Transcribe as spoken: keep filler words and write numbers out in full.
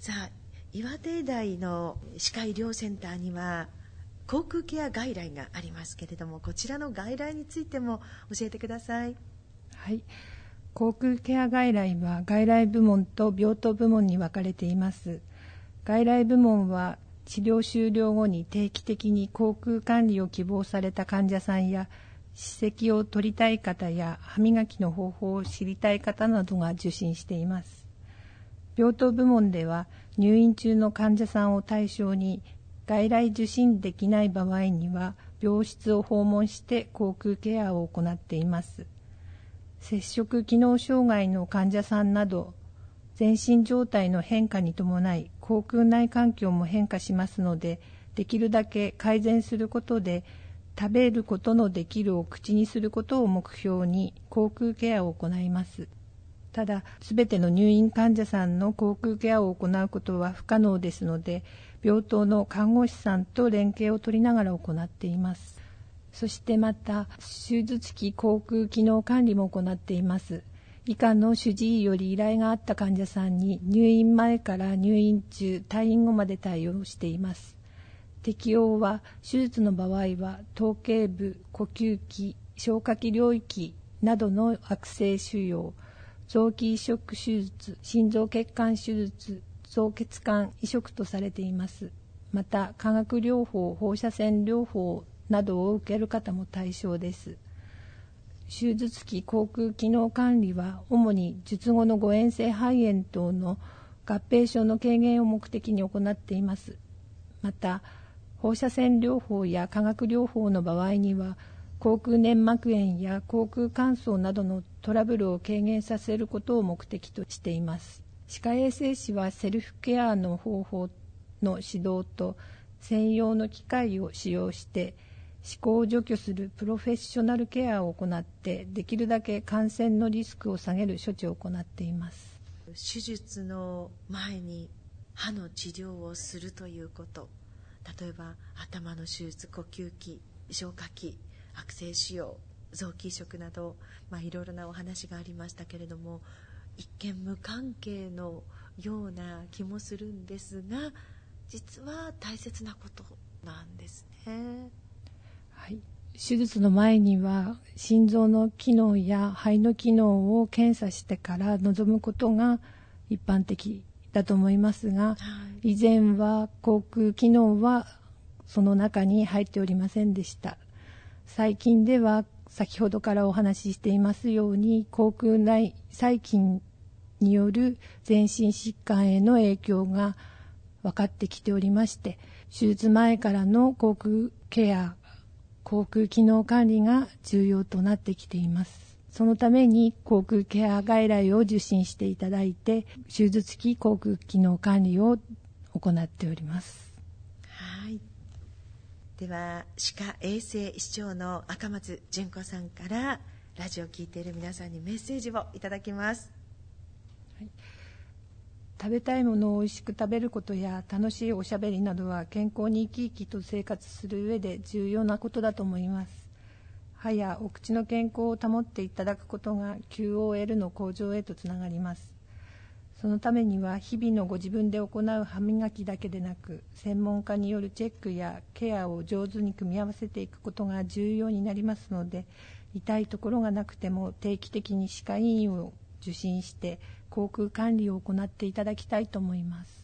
さあ、岩手医大の歯科医療センターには口腔ケア外来がありますけれども、こちらの外来についても教えてください。 はい、口腔ケア外来は外来部門と病棟部門に分かれています。外来部門は治療終了後に定期的に口腔管理を希望された患者さんや、歯石を取りたい方や歯磨きの方法を知りたい方などが受診しています。病棟部門では入院中の患者さんを対象に、外来受診できない場合には病室を訪問して口腔ケアを行っています。摂食機能障害の患者さんなど、全身状態の変化に伴い口腔内環境も変化しますので、できるだけ改善することで食べることのできるを口にすることを目標に口腔ケアを行います。ただ、すべての入院患者さんの口腔ケアを行うことは不可能ですので、病棟の看護師さんと連携を取りながら行っています。そしてまた、手術期口腔機能管理も行っています。以下の主治医より依頼があった患者さんに入院前から入院中、退院後まで対応しています。適用は、手術の場合は頭頸部、呼吸器、消化器領域などの悪性腫瘍、臓器移植手術、心臓血管手術、造血管移植とされています。また、化学療法、放射線療法などを受ける方も対象です。手術期口腔機能管理は主に術後の誤嚥性肺炎等の合併症の軽減を目的に行っています。また、放射線療法や化学療法の場合には、口腔粘膜炎や口腔乾燥などのトラブルを軽減させることを目的としています。歯科衛生士はセルフケアの方法の指導と専用の機械を使用して歯垢を除去するプロフェッショナルケアを行って、できるだけ感染のリスクを下げる処置を行っています。 手術の前に歯の治療をするということ、例えば頭の手術、呼吸器、消化器、悪性腫瘍、臓器移植など、まあ、いろいろなお話がありましたけれども、一見無関係のような気もするんですが、実は大切なことなんですね。 はい、手術の前には心臓の機能や肺の機能を検査してから臨むことが一般的だと思いますが、はい、以前は口腔機能はその中に入っておりませんでした。最近では先ほどからお話ししていますように、口腔内細菌による全身疾患への影響が分かってきておりまして、手術前からの口腔ケア、口腔機能管理が重要となってきています。そのために口腔ケア外来を受診していただいて、手術期口腔機能管理を行っております。 はい。では、歯科衛生士長の赤松純子さんからラジオを聞いている皆さんにメッセージをいただきます。 はい、食べたいものを美味しく食べることや楽しいおしゃべりなどは健康に生き生きと生活する上で重要なことだと思います。歯やお口の健康を保っていただくことが キューオーエル の向上へとつながります。そのためには日々のご自分で行う歯磨きだけでなく、専門家によるチェックやケアを上手に組み合わせていくことが重要になりますので、痛いところがなくても定期的に歯科医院を受診して口腔管理を行っていただきたいと思います。